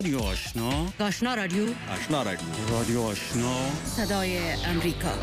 رادیو آشنا، آشنا رادیو، آشنا رادیو، رادیو آشنا، صدای امریکا.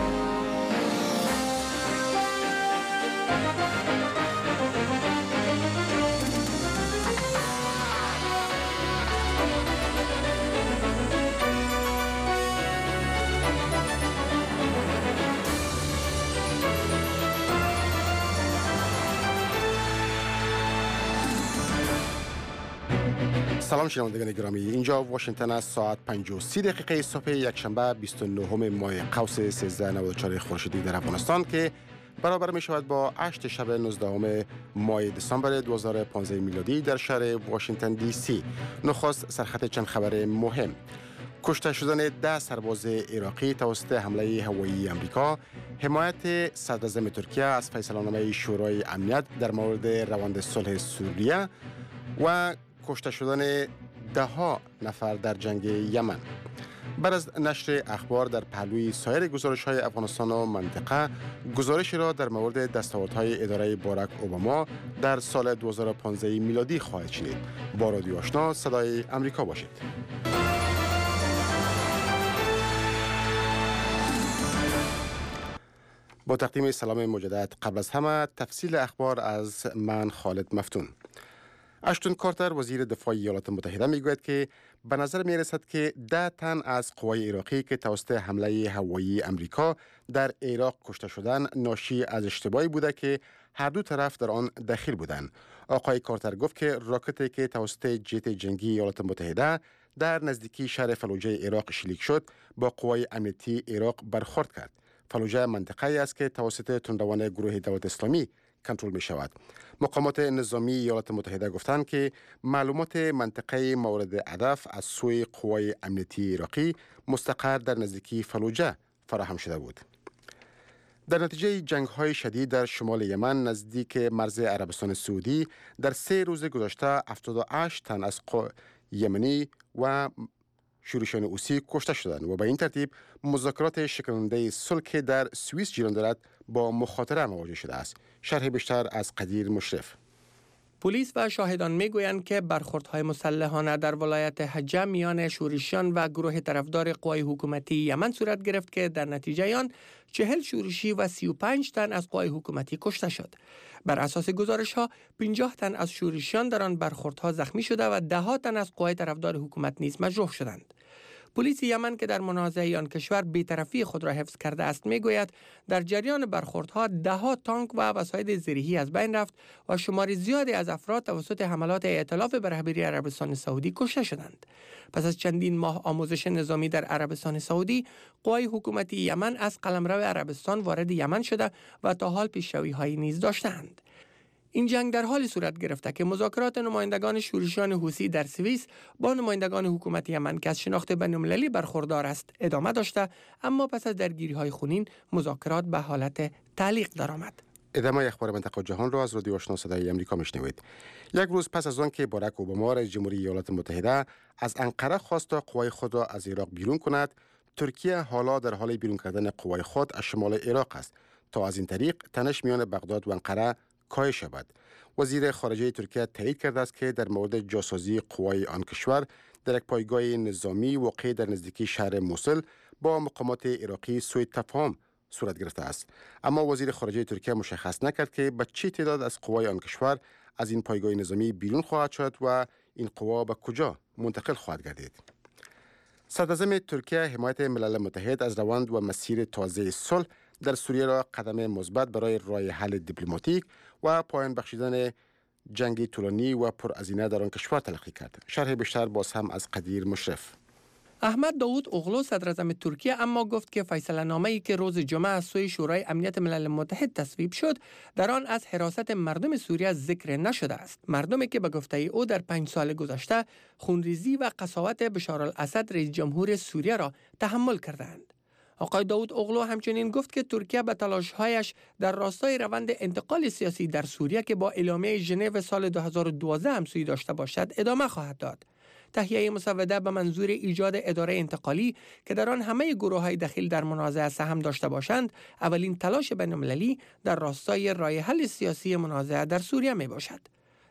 سلام شنوندگان گرامی، اینجا واشنگتن است. ساعت 5:30 صبح یکشنبه 29 ماه قوس 1394 خورشیدی در افغانستان که برابر می شود با 8 شب 19 ماه دسامبر 2015 میلادی در شهر واشنگتن دی سی. نخست سرخط چند خبر مهم: کشته شدن 10 سرباز عراقی توسط حمله هوایی امریکا، حمایت صدراعظم ترکیه از فیصله‌نامه شورای امنیت در مورد روند صلح سوریه و کشته شدن 10 نفر در جنگ یمن. بعد از نشر اخبار در پهلوی سایر گزارش‌های افغانستان و منطقه، گزارشی را در مورد دستاوردهای اداره باراک اوباما در سال 2015 میلادی خواهید شنید. با رادیو آشنا صدای امریکا باشید. با تقدیم سلام مجدد، قبل از همه تفصیل اخبار از من خالد مفتون. اشتون کارتر وزیر دفاع ایالات متحده میگوید که به نظر می رسد که 10 تن از قوای عراقی که توسط حمله هوایی امریکا در عراق کشته شدند ناشی از اشتباهی بوده که هر دو طرف در آن دخیل بودند. آقای کارتر گفت که راکتی که توسط جت جنگی ایالات متحده در نزدیکی شهر فلوجه عراق شلیک شد با قوای امنیتی عراق برخورد کرد. فلوجه منطقه‌ای است که توسط تندروان گروه دولت اسلامی کنترل می شود. مقامات نظامی ایالات متحده گفتند که معلومات منطقه مورد هدف از سوی قوای امنیتی عراقی مستقر در نزدیکی فلوجه فراهم شده بود. در نتیجه جنگ‌های شدید در شمال یمن نزدیک مرز عربستان سعودی در 3 روز گذشته 78 تن از یمنی و شورشیان حوثی کشته شدند و به این ترتیب مذاکرات شکننده صلح که در سوئیس جریان دارد با مخاطره مواجه شده است. شرح بیشتر از قدیر مشرف. پلیس و شاهدان میگویند که برخوردهای مسلحانه در ولایت حجه میان شورشیان و گروه طرفدار قوای حکومتی یمن صورت گرفت که در نتیجه آن 40 شورشی و 35 تن از قوای حکومتی کشته شد. بر اساس گزارش‌ها 50 تن از شورشیان در آن برخوردها زخمی شده و 10 تن از قوای طرفدار حکومت نیز مجروح شدند. پلیس یمن که در منازعه آن کشور بی‌طرفی خود را حفظ کرده است میگوید در جریان برخوردها 10 تانک و وسایل زرهی از بین رفت و شمار زیادی از افراد توسط حملات ائتلاف به رهبری عربستان سعودی کشته شدند. پس از چندین ماه آموزش نظامی در عربستان سعودی، قوای حکومتی یمن از قلمرو عربستان وارد یمن شده و تا حال پیشروی‌هایی نیز داشتند. این جنگ در حالی صورت گرفته که مذاکرات نمایندگان شورشیان حوثی در سوئیس با نمایندگان حکومت یمن که از شناخت بین‌المللی برخوردار است ادامه داشته، اما پس از درگیری‌های خونین مذاکرات به حالت تعلیق درآمد. ادامه اخبار منطقه جهان را از رادیو آشنا صدای امریکا میشنوید. یک روز پس از آن که باراک اوباما رئیس جمهوری ایالات متحده از انقره خواست تا قوای خود را از عراق بیرون کند، ترکیه حالا در حال بیرون کردن قوای خود از شمال عراق است تا از این طریق تنش میان بغداد و انقره کاهش یابد. وزیر خارجه ترکیه تایید کرده است که در مورد جاسازی قوای آن کشور در یک پایگاه نظامی واقع در نزدیکی شهر موصل با مقامات عراقی سوء تفاهم صورت گرفته است. اما وزیر خارجه ترکیه مشخص نکرد که به چه تعداد از قوای آن کشور از این پایگاه نظامی بیرون خواهد شد و این قوا به کجا منتقل خواهد گردید. صدراعظم ترکیه حمایت ملل متحد از روند و مسیر تازه صلح در سوریه را قدم مثبت برای راه حل دیپلماتیک و پایان بخشیدن جنگ طولانی و پرهزینه در آن کشور تلقی کرد. شرح بیشتر باز هم از قدیر مشرف. احمد داوود اوغلو صدراعظم ترکیه اما گفت که فیصله نامه‌ای که روز جمعه از سوی شورای امنیت ملل متحد تصویب شد در آن از حراست مردم سوریه ذکر نشده است. مردمی که به گفته او در 5 سال گذشته خونریزی و قساوت بشارالاسد رئیس جمهور سوریه را تحمل کردند. آقای داوود اوغلو همچنین گفت که ترکیه به تلاش‌هایش در راستای روند انتقال سیاسی در سوریه که با اعلامیه ژنو سال 2012 همسویی داشته باشد ادامه خواهد داد. تهیه مسوده به منظور ایجاد اداره انتقالی که در آن همه گروه‌های دخیل در منازعه سهم داشته باشند، اولین تلاش بین‌المللی در راستای راه حل سیاسی منازعه در سوریه می باشد.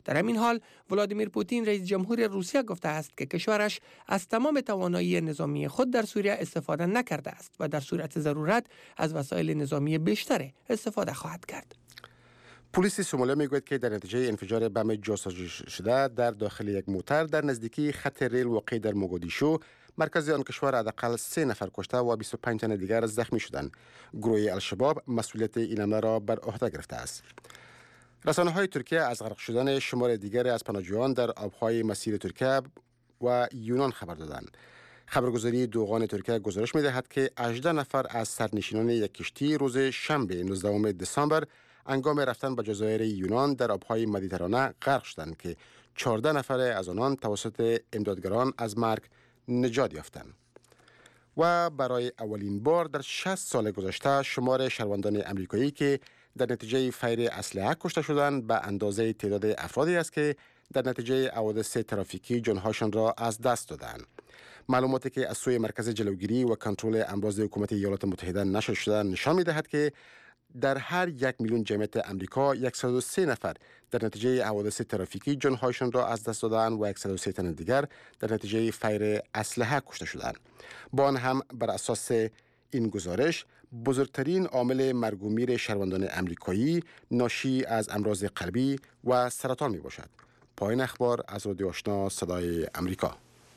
در همین حال ولادیمیر پوتین رئیس جمهور روسیه گفته است که کشورش از تمام توانایی نظامی خود در سوریه استفاده نکرده است و در صورت ضرورت از وسایل نظامی بیشتر استفاده خواهد کرد. پلیس سومالیا میگوید که در نتیجه انفجار بم جاسازی شده در داخل یک موتر در نزدیکی خط ریل واقع در موگادیشو مرکز آن کشور حداقل 3 نفر کشته و 25 تن دیگر زخمی شدند. گروه الشباب مسئولیت این حمله را بر عهده گرفته است. رسانه‌های ترکیه از غرق شدن شمار دیگر از پناهجویان در آبهای مسیر ترکیه و یونان خبر دادند. خبرگزاری دوغان ترکیه گزارش می‌دهد که 18 نفر از سرنشینان یک کشتی روز شنبه 19 دسامبر هنگام رفتن به جزایر یونان در آبهای مدیترانه غرق شدند که 14 نفر از آنان توسط امدادگران از مرگ نجات یافتند. و برای اولین بار در 60 سال گذشته شمار شهروندان امریکایی که در نتیجه فیر اسلحه کشته شدند به اندازه تعداد افرادی است که در نتیجه حوادث ترافیکی جانهاشان را از دست دادند. معلوماتی که از سوی مرکز جلوگیری و کنترل امراض حکومت ایالات متحده نشر شده نشان می‌دهد که در هر 1 میلیون جمعیت امریکا 103 نفر در نتیجه حوادث ترافیکی جانهایشان را از دست دادند و 103 تن دیگر در نتیجه فیر اسلحه کشته شدند. با آن هم بر اساس این گزارش بزرگترین عامل مرگ و میر شهروندان امریکایی ناشی از امراض قلبی و سرطان می باشد. پایان اخبار از رادیو آشنا صدای امریکا.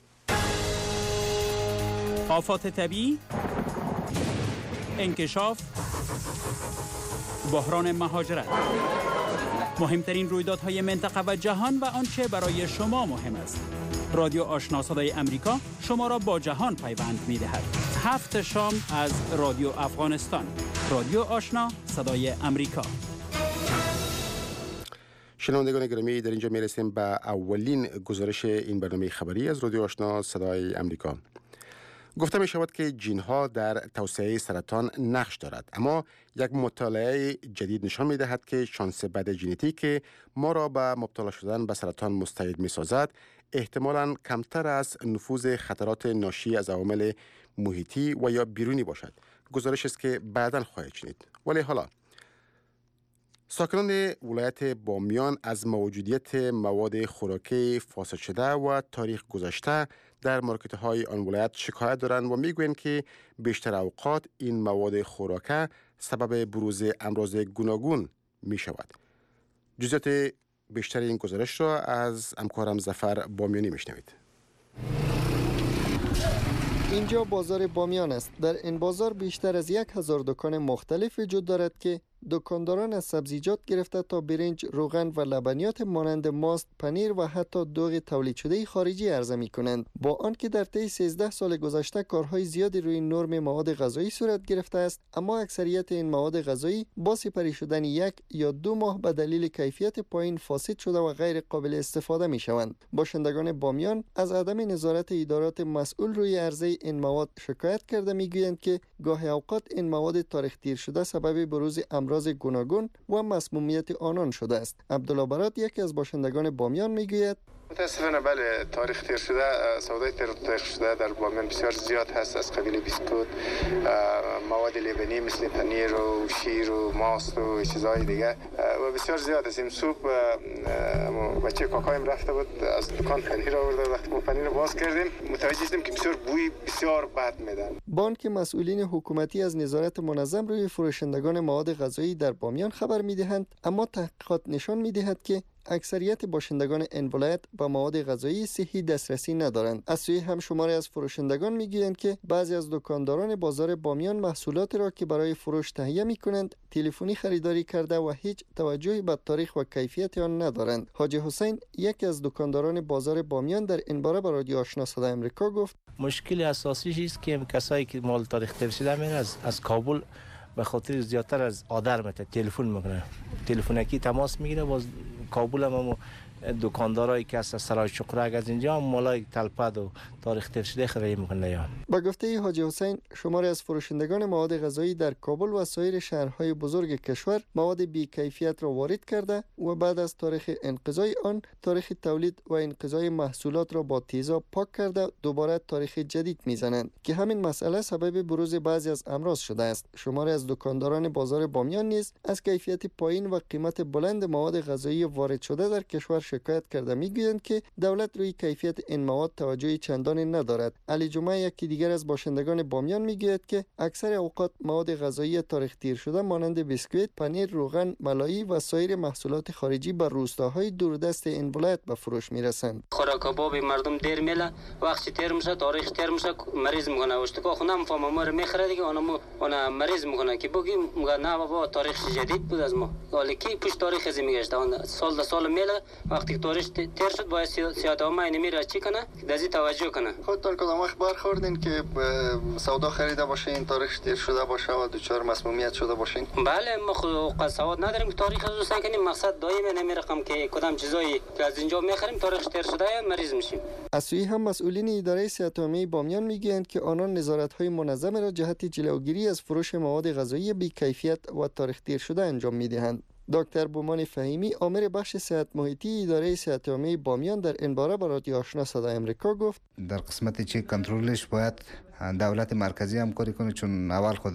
آفات طبیعی، انکشاف، بحران مهاجرت، مهمترین رویدادهای منطقه و جهان و آنچه برای شما مهم است. رادیو آشنا صدای امریکا شما را با جهان پیوند می‌دهد. 7 شام از رادیو افغانستان. رادیو آشنا صدای امریکا. شنوندگان گرامی، در اینجا میرسیم به اولین گزارش این برنامه خبری از رادیو آشنا صدای امریکا. گفته می شود که ژن‌ها در توسعه سرطان نقش دارد، اما یک مطالعه جدید نشان می دهد که شانس بد ژنتیک که ما را به مبتلا شدن به سرطان مستعد می سازد احتمالاً کمتر از نفوذ خطرات ناشی از عوامل محیطی و یا بیرونی باشد. گزارش است که بعداً خواهید شنید. ولی حالا ساکنان ولایت بامیان از موجودیت مواد خوراکی فاسد شده و تاریخ گذشته در مارکت‌های آن ولایت شکایت دارند و میگویند که بیشتر اوقات این مواد خوراکی سبب بروز امراض گوناگون می شود. جزئیات بیشتر این گزارش را از همکارم ظفر بامیانی میشنوید. اینجا بازار بامیان است. در این بازار بیشتر از 1000 دکان مختلف وجود دارد که دکانداران از سبزیجات گرفته تا برنج، روغن و لبنیات مانند ماست، پنیر و حتی دوغ تولید شده خارجی عرضه می کنند. با آنکه در طی 13 سال گذشته کارهای زیادی روی نرم مواد غذایی صورت گرفته است، اما اکثریت این مواد غذایی با سپری شدن 1 یا 2 ماه به دلیل کیفیت پایین فاسد شده و غیر قابل استفاده می شوند. باشندگان بامیان از عدم نظارت ادارات مسئول روی عرضه این مواد شکایت کرده میگویند که گاهی اوقات این مواد تاریخ دیر شده سبب بروز امراض گوناگون و مسمومیت آنان شده است. عبدالله برات یکی از باشندگان بامیان میگوید متاسفانه بله، تاریخ تیر شده، سودای تاریخ شده در بامیان بسیار زیاد هست، از قبیل بیسکوت، مواد لبنی مثل پنیر و شیر و ماست و چیزهای دیگه و بسیار زیاد است. این صبح بچه کاکایم رفته بود از دکان پنیر آورده، وقتی ما پنیر باز کردیم متوجه شدیم که بسیار بوی بسیار بد میدن. بانک مسئولین حکومتی از نظارت منظم روی فروشندگان مواد غذایی در بامیان خبر میدهند، اما تحقیقات نشان میدهد که اکثریت باشندگان این ولایت با مواد غذایی صحی دسترسی ندارند. از سوی هم شماری از فروشندگان میگویند که بعضی از دکانداران بازار بامیان محصولات را که برای فروش تهیه میکنند تلفنی خریداری کرده و هیچ توجهی به تاریخ و کیفیت آن ندارند. حاجی حسین یکی از دکانداران بازار بامیان در این باره به رادیو آشنا صدای امریکا گفت مشکل اساسی است که کسایی که مال تاریخ تیر شده میره از کابل به خاطر زیادتر از آدر مت تلفن میکنه، تلفنکی تماس میگیره. باز کابل هم دکاندارایی که از سرای شقرک از اینجا مالای تلپد و تاریخ تیر شده خرید میکنه. یا با گفته حاجی حسین شماری از فروشندگان مواد غذایی در کابل و سایر شهرهای بزرگ کشور مواد بی کیفیت را وارد کرده و بعد از تاریخ انقضای آن تاریخ تولید و انقضای محصولات را با تیزاب پاک کرده دوباره تاریخ جدید میزنند که همین مسئله سبب بروز بعضی از امراض شده است. شماری از دکانداران بازار بامیان نیز از کیفیت پایین و قیمت بلند مواد غذایی وارد شده در کشور شکایت کرده میگویند که دولت روی کیفیت این مواد توجه چندانی ندارد. علی جمعه یکی دیگر از باشندگان بامیان میگوید که اکثر اوقات مواد غذایی تاریخ دیر شده مانند بیسکویت، پنیر، روغن، ملایی و سایر محصولات خارجی به روستاهای دوردست این ولایت به فروش میرسند. خوراک کباب مردم دیر میله، وقتی تیر میشه تاریخ تیر میشه مریض میکنه. اشتکا خونم فهم ما رو میخره دیگه اون مریض میکنه که بگیم میگه نه بابا تاریخ جدید بود از ما. ولی کی پشت تاریخ از میگشته اون سال سال میله، وقتی تاریخ تیر شد باید سیاست ما اینو میره چی کنه دزی توجه کنه. خودتان کدام وقت برخوردین که سودا خریده باشین تاریخ دیر شده باشه و دچار مسمومیت شده باشین؟ بله ما خود سواد نداریم که تاریخ رو سن کنیم. مقصد دائما نمیرقم که کدام چیزایی که از اینجا میخریم تاریخ دیر شده یا مریض میشیم. از سوی هم مسئولین اداره صحت عامه بامیان میگویند که آنان نظارت‌های منظم را جهت جلوگیری از فروش مواد غذایی بی‌کیفیت و تاریخ دیر شده انجام میدهند. دکتر بومان فهیمی آمر بخش صحت محیطی اداره صحت عامه بامیان در این باره به رادیو آشنا صدای آمریکا گفت در قسمت چی کنترلش باید دولت مرکزی همکاری کنه، چون اول خود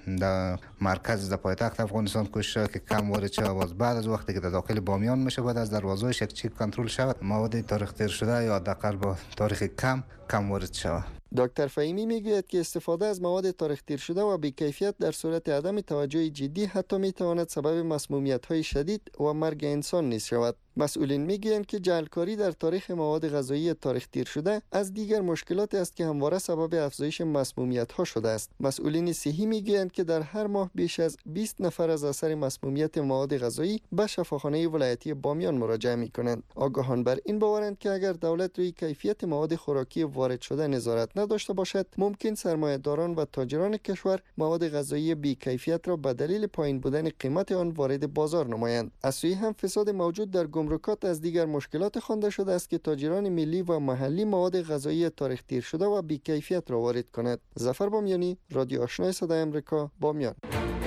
در مرکز در پایتخت افغانستان کوشش که کم وارد شود، بعد از وقتی که در داخل بامیان میشه باید از دروازه‌اش چی کنترل شود مواد تاریخ دیر شده یا حداقل با تاریخ کم وارد شود. دکتر فهیمی میگوید که استفاده از مواد تاریخ دیر شده و بی‌کیفیت در صورت عدم توجه جدی حتی میتواند سبب مسمومیت‌های شدید و مرگ انسان نیز شود. مسئولین میگویند که جعلکاری در تاریخ مواد غذایی تاریخ دیر شده از دیگر مشکلات است که همواره سبب افزایش مسمومیت‌ها شده است. مسئولین صحی میگویند که در هر ماه بیش از 20 نفر از اثر مسمومیت مواد غذایی به شفاخانه ولایتی بامیان مراجعه می‌کنند. آگاهان بر این باورند که اگر دولت روی کیفیت مواد خوراکی وارد شده نظارت نداشته باشد، ممکن سرمایه‌داران و تاجران کشور مواد غذایی بی‌کیفیت را به دلیل پایین بودن قیمت آن وارد بازار نمایند. از سوی هم فساد موجود در گمرکات از دیگر مشکلات خوانده شده است که تاجران ملی و محلی مواد غذایی تاریخ دیر شده و بی‌کیفیت را وارد کند. ظفر بامیانی، رادیو آشنا صدای آمریکا، بامیان.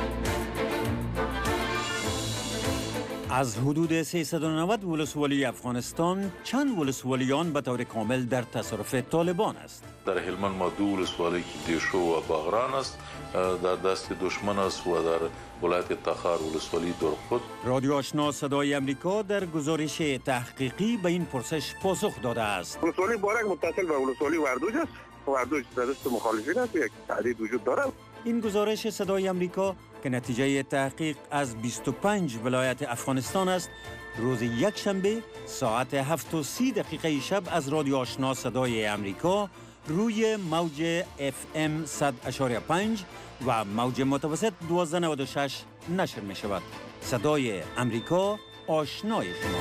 از حدود 390 ولسوالی افغانستان چند ولسوالیان به طور کامل در تصرف طالبان است. در هلمند ما 2 ولسوالی که دیرشو و باغران است در دست دشمن است و در ولایت تخار ولسوالی درخود. رادیو آشنا صدای امریکا در گزارش تحقیقی به این پرسش پاسخ داده است. ولسوالی بارک متصل به ولسوالی وردوج است. وردوج در دست مخالفین است، یک تهدید وجود دارد. این گزارش صدای امریکا که نتیجه تحقیق از 25 ولایت افغانستان است، روز یکشنبه ساعت 7:30 شب از رادیو آشنا صدای امریکا روی موج FM 100.5 و موج متوسط 1296 نشر می شود. صدای امریکا، آشنای شما.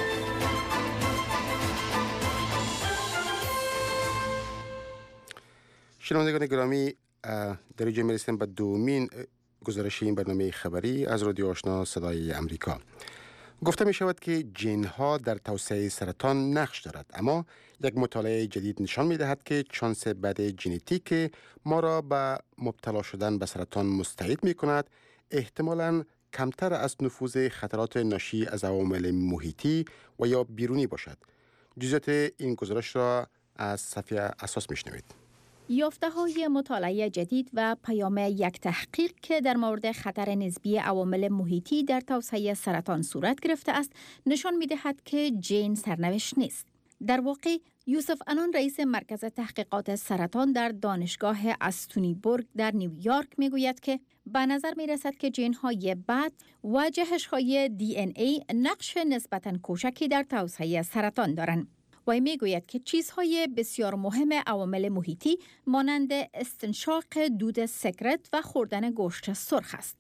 شنوندگان گرامی، در اینجا میرسیم به دومین گزارش این برنامه خبری از رادیو آشنا صدای امریکا. گفته می شود که ژن ها در توسعه سرطان نقش دارد، اما یک مطالعه جدید نشان می دهد که شانس بد ژنتیک ما را به مبتلا شدن به سرطان مستعد می کند احتمالاً کمتر از نفوذ خطرات ناشی از عوامل محیطی و یا بیرونی باشد. جزئیات این گزارش را از صفحه اساس می شنوید. یافته‌های مطالعه جدید و پیام یک تحقیق که در مورد خطر نسبی عوامل محیطی در توسعه سرطان صورت گرفته است، نشان می‌دهد که ژن سرنوشت نیست. در واقع یوسف انان رئیس مرکز تحقیقات سرطان در دانشگاه استونی بورگ در نیویورک میگوید که به نظر میرسد که ژن‌های بد و جهش‌های DNA نقش نسبتاً کوچکی در توسعه سرطان دارند. و میگوید که چیزهای بسیار مهم عوامل محیطی مانند استنشاق دود سیگارت و خوردن گوشت سرخ است.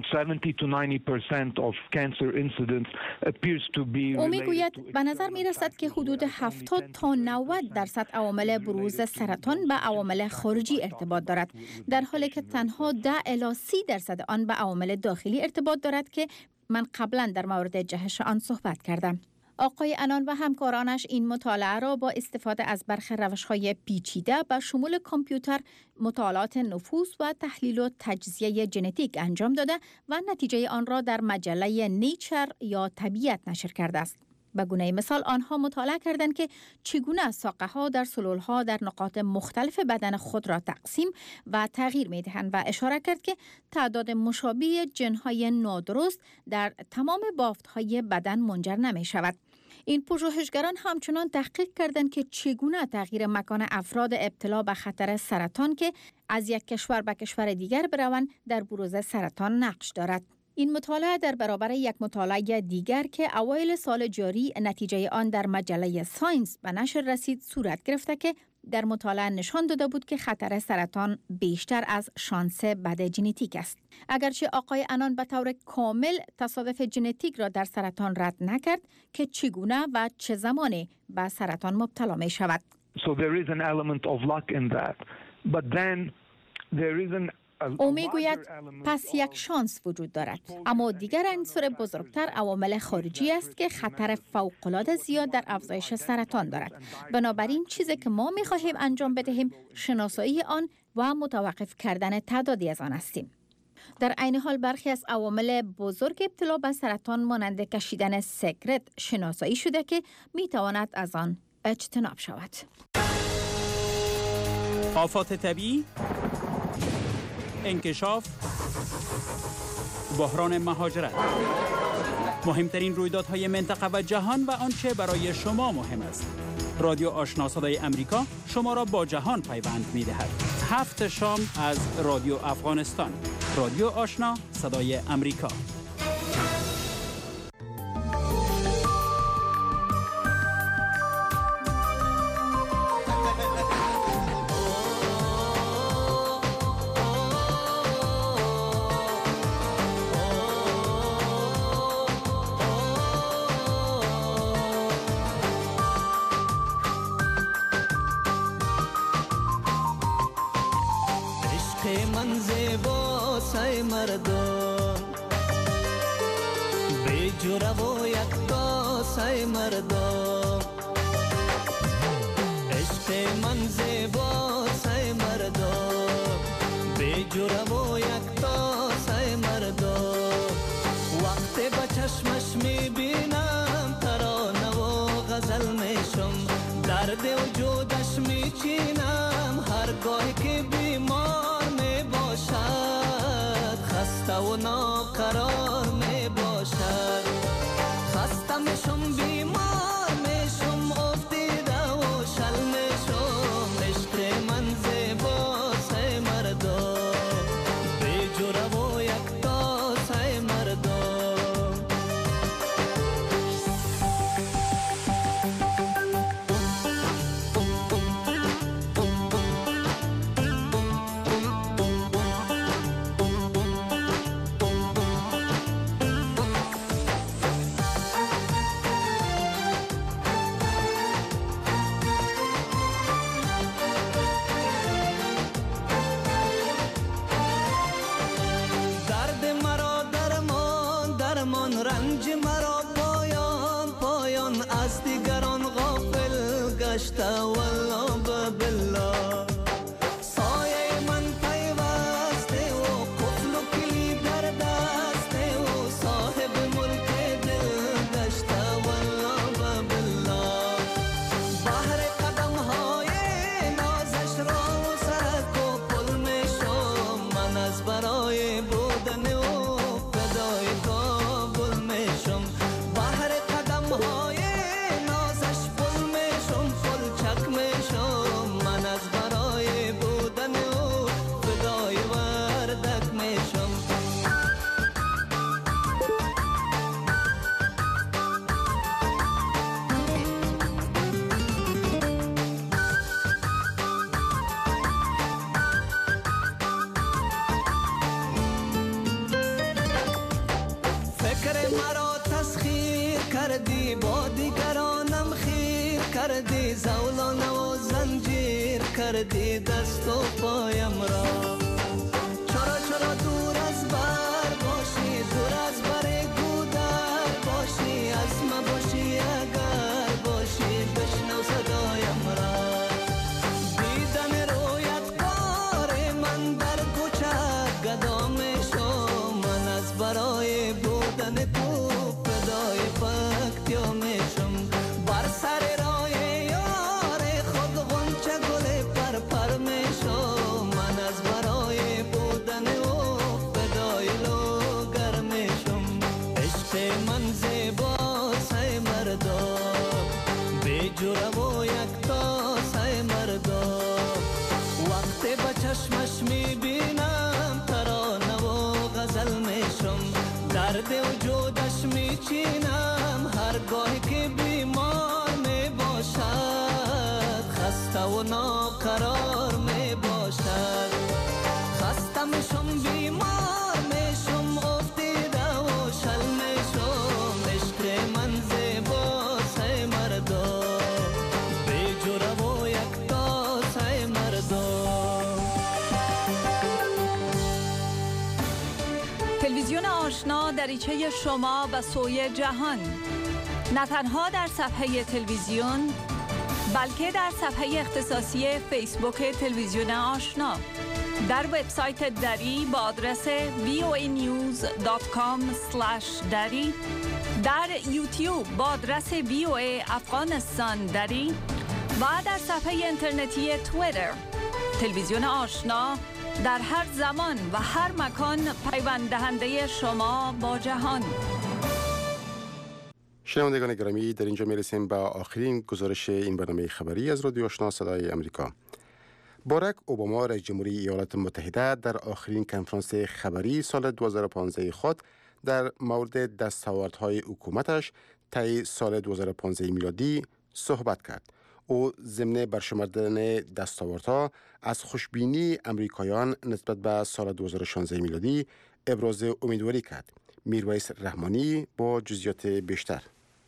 او میگوید به نظر میرسد که حدود 70 تا 90% عوامل بروز سرطان به عوامل خارجی ارتباط دارد، در حالی که تنها 10 الی 30% آن به عوامل داخلی ارتباط دارد که من قبلا در مورد جهش آن صحبت کردم. آقای انان و همکارانش این مطالعه را با استفاده از برخی روش‌های پیچیده به شمول کامپیوتر، مطالعات نفوذ و تحلیل و تجزیه ژنتیک انجام داده و نتیجه آن را در مجله نیچر یا طبیعت نشر کرده است. به گونه مثال آنها مطالعه کردند که چگونه ساقه‌ها در سلول‌ها در نقاط مختلف بدن خود را تقسیم و تغییر می‌دهند و اشاره کرد که تعداد مشابه ژن‌های نادرست در تمام بافت‌های بدن منجر نمی‌شود. این پژوهشگران همچنان تحقیق کردند که چگونه تغییر مکان افراد ابتلا به خطر سرطان که از یک کشور به کشور دیگر بروند در بروز سرطان نقش دارد. این مطالعه در برابر یک مطالعه دیگر که اوایل سال جاری نتیجه آن در مجله ساینس به نشر رسید صورت گرفته که در مطالعه نشان داده بود که خطر سرطان بیشتر از شانس بد ژنتیک است. اگرچه آقای انان به طور کامل تصادف ژنتیک را در سرطان رد نکرد که چگونه و چه زمانی به سرطان مبتلا می شود. So there is an element of luck in that. But then there is an او میگوید پس یک شانس وجود دارد، اما دیگر عنصر بزرگتر عوامل خارجی است که خطر فوق‌العاده زیاد در افزایش سرطان دارد. بنابراین چیزی که ما می‌خواهیم انجام بدهیم شناسایی آن و متوقف کردن تعدادی از آن هستیم. در عین حال برخی از عوامل بزرگ ابتلا به سرطان مانند کشیدن سیگرت شناسایی شده که می‌تواند از آن اجتناب شود. آفات طبیعی، انکشاف، بحران مهاجرت، مهمترین رویدادهای منطقه و جهان و آنچه برای شما مهم است. رادیو آشنا صدای امریکا شما را با جهان پیوند می‌دهد. 7 شام از رادیو افغانستان. رادیو آشنا صدای امریکا. کردی دست و پایم را چرا چرا دور از بر باشی دور از بر گودر باشی از ما باشی اگر باشی بشنو صدایم را دیدن رویت کار من در کوچه گدا میشم من از برای بودن تو فدای پکتیا میشم بر سر راه یار خود غنچه گل پر میشم من از برای درد وجودش میچینم هر گاهی که بیمار می باشد خسته و ناقرار می باشد خسته میشم بیمار میشم افتیده و شل میشم عشق من زیباست ای مردم بی جوره و یکتاست ای مردم. تلویزیون آشنا دریچه شما به سوی جهان، نه تنها در صفحه تلویزیون بلکه در صفحه اختصاصی فیسبوک تلویزیون آشنا، در وبسایت دری با آدرس voanews.com/dari، در یوتیوب با آدرس VOA افغانستان دری و در صفحه اینترنتی توییتر. تلویزیون آشنا در هر زمان و هر مکان پیوند دهنده شما با جهان. شنوندگان گرامی، در اینجا میرسیم به آخرین گزارش این برنامه خبری از رادیو آشنا صدای امریکا. باراک اوباما رئیس جمهوری ایالات متحده در آخرین کنفرانس خبری سال 2015 خود در مورد دستاوردهای حکومتش طی سال 2015 میلادی صحبت کرد. او ضمن برشمردن دستاوردها از خوشبینی امریکایان نسبت به سال 2016 میلادی ابراز امیدواری کرد. میرویس رحمانی با جزئیات بیشتر.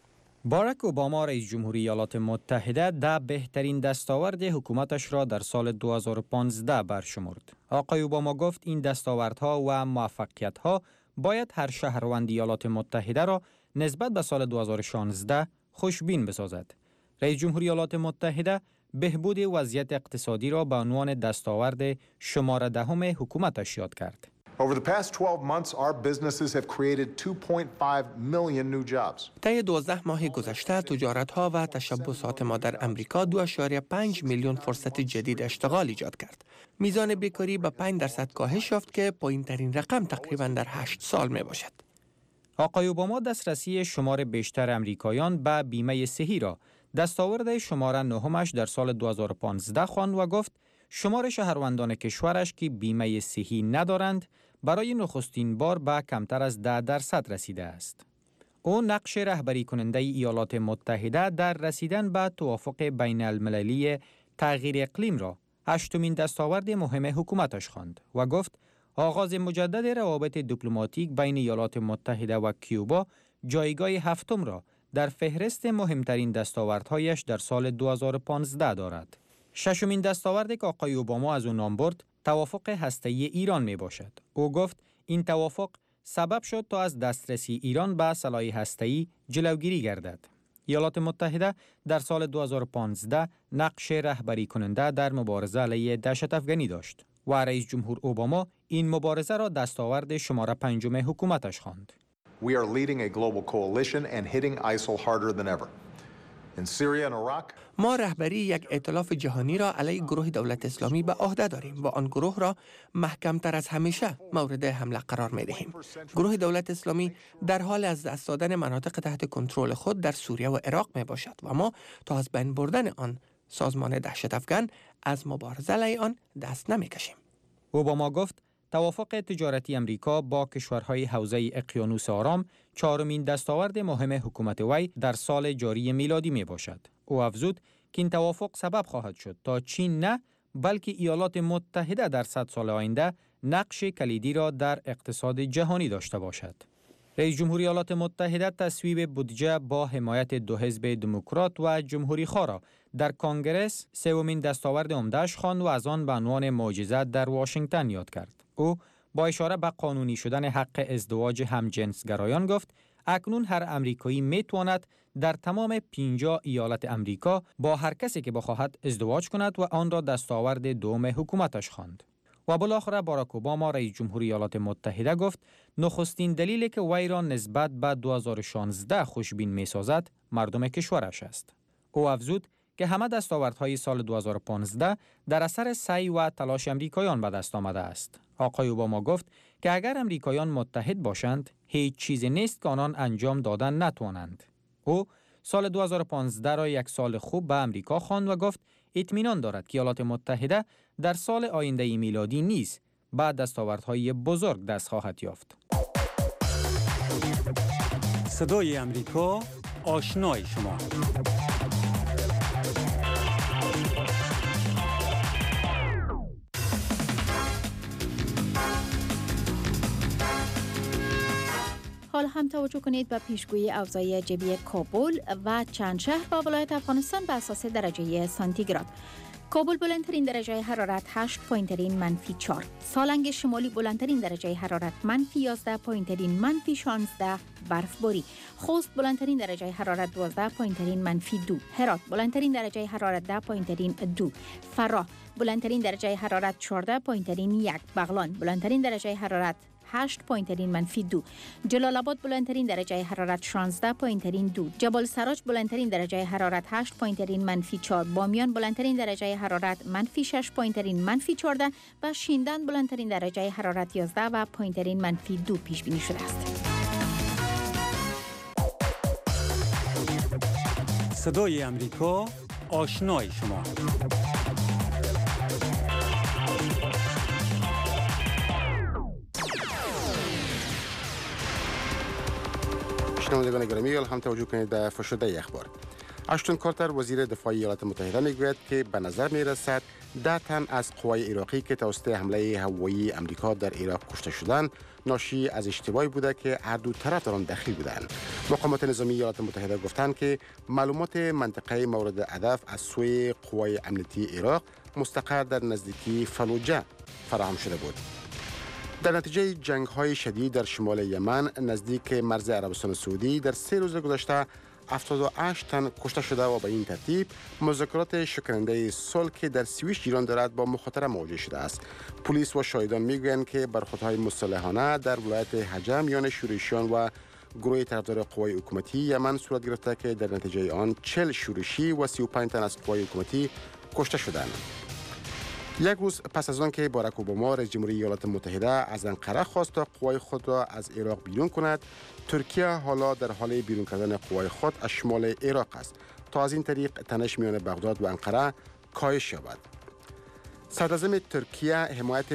باراک اوباما رئیس جمهوری ایالات متحده ده بهترین دستاورد حکومتش را در سال 2015 برشمرد. آقای اوباما گفت این دستاوردها و موفقیت‌ها باید هر شهروند ایالات متحده را نسبت به سال 2016 خوشبین بسازد. رئیس جمهوری ایالات متحده بهبود وضعیت اقتصادی را به عنوان دستاورد شماره دهم حکومتش یاد کرد. Over the past 12 months, our businesses have created 2.5 million new jobs. طی 12 ماه گذشته تجارت‌ها و تشبثات ما در امریکا 2.5 میلیون فرصت جدید اشتغال ایجاد کرد. میزان بیکاری به 5% کاهش یافت که پایین‌ترین رقم تقریباً در 8 سال میباشد. آقای اوباما دسترسی شمار بیشتر امریکایان به بیمه صحی را دستاورد شماره نهمش در سال 2015 خواند و گفت شمار شهروندان کشورش که بیمه صحی ندارند برای نخستین بار به کمتر از 10% رسیده است. او نقش رهبری کننده ایالات متحده در رسیدن به توافق بین المللی تغییر اقلیم را هشتمین دستاورد مهم حکومتش خواند و گفت آغاز مجدد روابط دیپلماتیک بین ایالات متحده و کیوبا جایگاه هفتم را در فهرست مهمترین دستاوردهایش در سال 2015 دارد. ششمین دستاوردی که آقای اوباما از او نام برد توافق هسته‌ای ایران می باشد. او گفت این توافق سبب شد تا از دسترسی ایران به سلاح هسته‌ای جلوگیری گردد. ایالات متحده در سال 2015 نقش رهبری کننده در مبارزه علیه دهشت افغانی داشت و رئیس جمهور اوباما این مبارزه را دستاورد شماره 5 حکومتش خواند. We are leading a global coalition and hitting ISIL harder than ever. In Syria and Iraq, ما رهبری یک ائتلاف جهانی را علیه گروه دولت اسلامی به عهده داریم و آن گروه را محکمتر از همیشه مورد حمله قرار می دهیم. گروه دولت اسلامی در حال از دست دادن مناطق تحت کنترل خود در سوریه و عراق می باشد و ما تا از بین بردن آن سازمان دهشت افغان از مبارزه علیه آن دست نمی کشیم. اوباما گفت توافق تجارتی امریکا با کشورهای حوزه اقیانوس آرام چهارمین دستاورد مهم حکومت وی در سال جاری میلادی می باشد. او افزود که این توافق سبب خواهد شد تا چین نه بلکه ایالات متحده در 100 سال آینده نقش کلیدی را در اقتصاد جهانی داشته باشد. رئیس جمهوری ایالات متحده تصویب بودجه با حمایت دو حزب دموکرات و جمهوری خواه را در کنگره سومین دستاورد عمده‌اش خواند و از آن به عنوان معجزه در واشنگتن یاد کرد. او با اشاره به قانونی شدن حق ازدواج همجنسگرایان گفت اکنون هر امریکایی میتواند در تمام 50 ایالت امریکا با هر کسی که بخواهد ازدواج کند و آن را دستاورد دوم حکومتش خواند. و بالاخره باراک اوباما رئیس جمهوری ایالات متحده گفت نخستین دلیلی که وی را نسبت به 2016 خوشبین می‌سازد مردم کشورش است. او افزود که همه دستاوردهای سال 2015 در اثر سعی و تلاش امریکایان به دست آمده است. آقای اوباما گفت که اگر امریکایان متحد باشند هیچ چیزی نیست که آنان انجام دادن نتوانند. او سال 2015 را یک سال خوب به امریکا خواند و گفت اطمینان دارد که ایالات متحده در سال آینده میلادی نیز بعد دستاوردهای بزرگ دست خواهد یافت. صدای امریکا، آشنای شما. حال هم توجه کنید به پیشگویی اوضاع جوی کابل و چند شهر و ولایت افغانستان به اساس درجه سانتیگراد. کابل بلندترین درجه حرارت 8 پایین ترین منفی 4، سالنگ شمالی بلندترین درجه حرارت منفی 11 پایین ترین منفی 16 برفباری، خوست بلندترین درجه حرارت 12 پایین ترین منفی 2، هرات بلندترین درجه حرارت 10 پایین ترین 2، فراه بلندترین درجه حرارت 14 پایین ترین 1، بغلان بلندترین درجه حرارت 8 پایین ترین منفی 2، جلال آباد بلندترین درجه حرارت 16 پایین ترین 2، جبل سراج بلندترین درجه حرارت 8 پایین ترین منفی 4، بامیان بلندترین درجه حرارت منفی 6 پایین ترین منفی 14 و شینڈان بلندترین درجه حرارت 11 و پایین ترین منفی 2 پیش بینی شده است. صدای امریکا، آشنای شما. شنوندگان گرامی، هم توجه کنید به فشرده اخبار. اشتون کارتر وزیر دفاع ایالات متحده میگوید که به نظر میرسد 10 تن از قوای عراقی که توسط حمله هوایی امریکا در عراق کشته شدند ناشی از اشتباهی بوده که هر دو طرف در آن دخیل بودند. مقامات نظامی ایالات متحده گفتند که معلومات منطقه مورد هدف از سوی قوای امنیتی عراق مستقر در نزدیکی فلوجه فراهم شده بود. در نتیجه جنگ‌های شدید در شمال یمن نزدیک مرز عربستان سعودی در 3 روز گذشته 78 تن کشته شده و به این ترتیب مذاکرات شکننده صلح که در سوئیس ایران دارد با مخاطره مواجه شده است. پلیس و شاهدان میگویند که برخوردهای مسلحانه در ولایت حجه میان شورشیان و گروه طرفدار قوای حکومتی یمن صورت گرفته که در نتیجه آن 40 شورشی و 35 تن از قوای حکومتی کشته شدند. یک روز پس از آن که باراک اوباما رئیس جمهوری ایالات متحده از انقره خواست تا قوای خود را از عراق بیرون کند، ترکیه حالا در حال بیرون کردن قوای خود از شمال عراق است تا از این طریق تنش میان بغداد و انقره کاهش یابد. صدراعظم ترکیه حمایت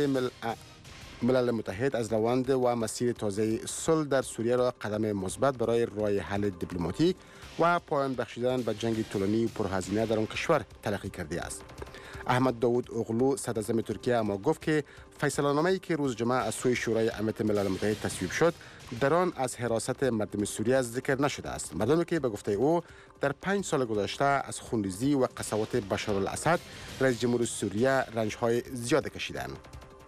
ملل متحد از روند و مسیر تازه صلح در سوریه را قدم مثبت برای راه حل دیپلماتیک و پایان بخشیدن به جنگ طولانی و پرهزینه در آن کشور تلقی کرده است. احمد داوود اوغلو صدراعظم ترکیه اما گفت که فیصله‌نامه‌ای که روز جمعه از سوی شورای امنیت ملل متحد تصویب شد در آن از حراست مردم سوریه ذکر نشده است، مردمی که به گفته او در 5 سال گذشته از خونریزی و قساوت بشار الاسد رئیس جمهور سوریه رنج‌های زیاد کشیدند.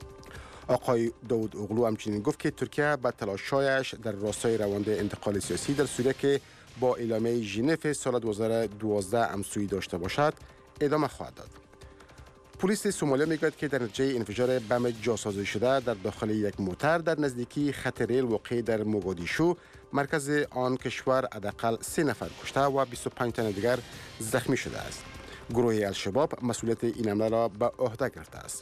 آقای داوود اوغلو همچنین گفت که ترکیه به تلاش‌هایش در راستای روند انتقال سیاسی در سوریه که با اعلامیه ژنو سال 2012 همسویی داشته باشد ادامه خواهد داد. پلیس سومالیا میگوید که در نتیجه انفجار بم جاسازی شده در داخل یک موتر در نزدیکی خط ریل واقع در موگادیشو مرکز آن کشور حداقل 3 نفر کشته و 25 تن دیگر زخمی شده است. گروه الشباب مسئولیت این حمله را به عهده گرفته است.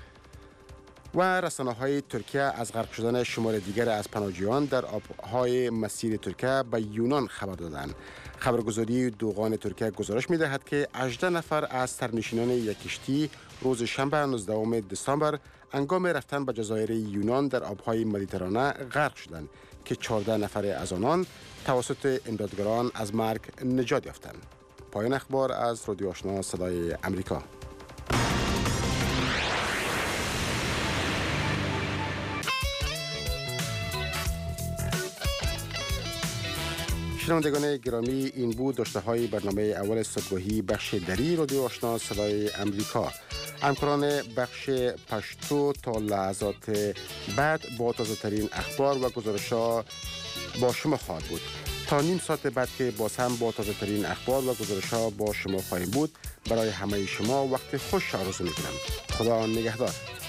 و رسانه‌های ترکیه از غرق شدن شمار دیگر از پناهجویان در آبهای مسیر ترکیه به یونان خبر دادند. خبرگزاری دوغان ترکیه گزارش می‌دهد که 18 نفر از سرنشینان یک کشتی روز شنبه 19 دسامبر هنگام رفتن به جزایر یونان در آبهای مدیترانه غرق شدند که 14 نفر از آنان توسط امدادگران از مرگ نجات یافتند. پایان اخبار از رادیو آشنا صدای امریکا. شنوندگان گرامی، این بود داشته‌های برنامه اول صبحگاهی بخش دری رادیو آشنا صدای امریکا. همکاران بخش پشتو تا لحظات بعد با تازه‌ترین اخبار و گزارش‌ها با شما خواهد بود. تا نیم ساعت بعد که باز هم با تازه‌ترین اخبار و گزارش‌ها با شما خواهیم بود، برای همه شما وقت خوش آرزو می‌کنم. خدا نگهدار.